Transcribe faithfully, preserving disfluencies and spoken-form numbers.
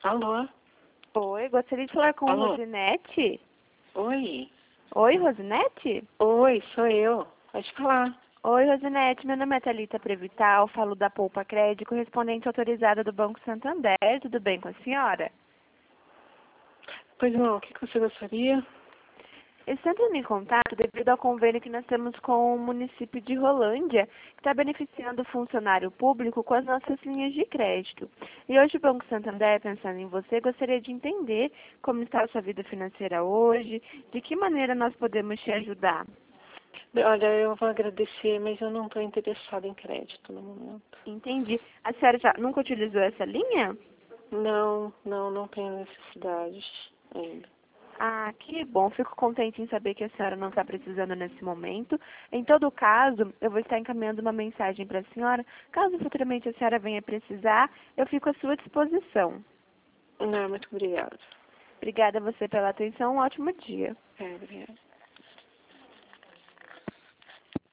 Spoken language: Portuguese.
Alô? Oi, gostaria de falar com Alô? Rosinete. Oi? Oi, Rosinete? Oi, sou eu. Pode falar. Oi, Rosinete. Meu nome é Thalita Prevital, falo da Poupa Crédito, correspondente autorizada do Banco Santander. Tudo bem com a senhora? Pois não, o que que você gostaria? Estou entrando em contato devido ao convênio que nós temos com o município de Rolândia, que está beneficiando o funcionário público com as nossas linhas de crédito. E hoje o Banco Santander, pensando em você, gostaria de entender como está a sua vida financeira hoje, de que maneira nós podemos te ajudar. Olha, eu vou agradecer, mas eu não estou interessada em crédito no momento. Entendi. A senhora já nunca utilizou essa linha? Não, não, não tenho necessidade ainda. Ah, que bom. Fico contente em saber que a senhora não está precisando nesse momento. Em todo caso, eu vou estar encaminhando uma mensagem para a senhora. Caso futuramente a senhora venha precisar, eu fico à sua disposição. Não, muito obrigada. Obrigada a você pela atenção. Um ótimo dia. É, obrigada.